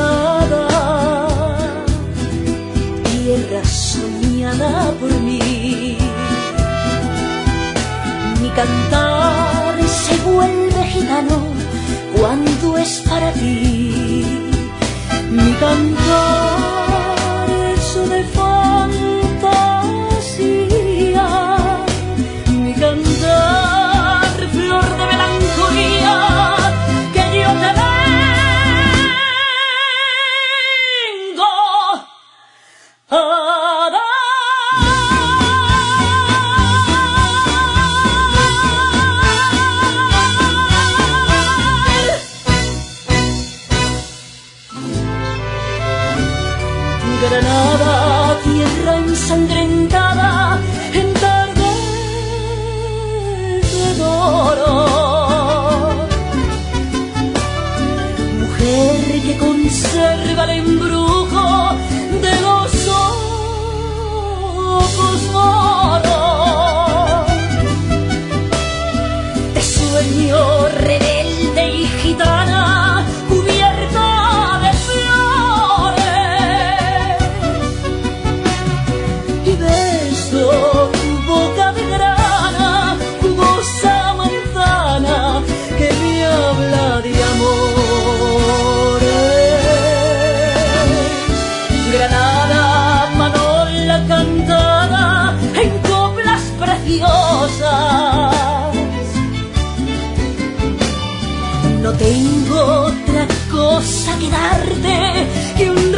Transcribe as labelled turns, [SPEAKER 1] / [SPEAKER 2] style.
[SPEAKER 1] Granada, tierra soñada por mí. Mi cantar se vuelve gitano cuando es para ti. Mi cantar es de fantasía. Mi cantar flor de melancolía que yo te vengo a dar. Granada, tierra ensangrentada en tardes de oro. Mujer que conserva el embrujo de los ojos moros. De sueño rebelde y gitana cubierta de flores. Y beso tu boca de grana, jugosa manzana que me habla de amores. Granada, Manola cantada en coplas preciosas. No tengo otra cosa que darte que un